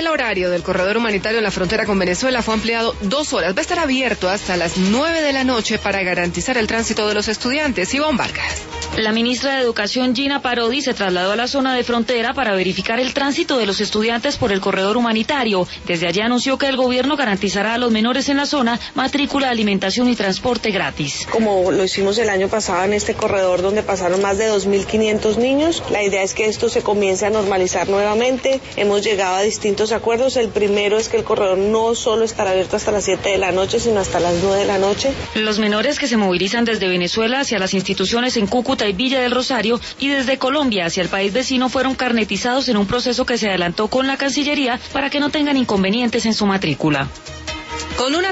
El horario del corredor humanitario en la frontera con Venezuela fue ampliado 2 horas. Va a estar abierto hasta las 9 de la noche para garantizar el tránsito de los estudiantes. Ivonne Vargas. La ministra de Educación, Gina Parodi, se trasladó a la zona de frontera para verificar el tránsito de los estudiantes por el corredor humanitario. Desde allí anunció que el gobierno garantizará a los menores en la zona matrícula, alimentación y transporte gratis. Como lo hicimos el año pasado en este corredor donde pasaron más de 2.500 niños, la idea es que esto se comience a normalizar nuevamente. Hemos llegado a distintos acuerdos. El primero es que el corredor no solo estará abierto hasta las 7 de la noche, sino hasta las 9 de la noche. Los menores que se movilizan desde Venezuela hacia las instituciones en Cúcuta y Villa del Rosario y desde Colombia hacia el país vecino fueron carnetizados en un proceso que se adelantó con la Cancillería para que no tengan inconvenientes en su matrícula. Con una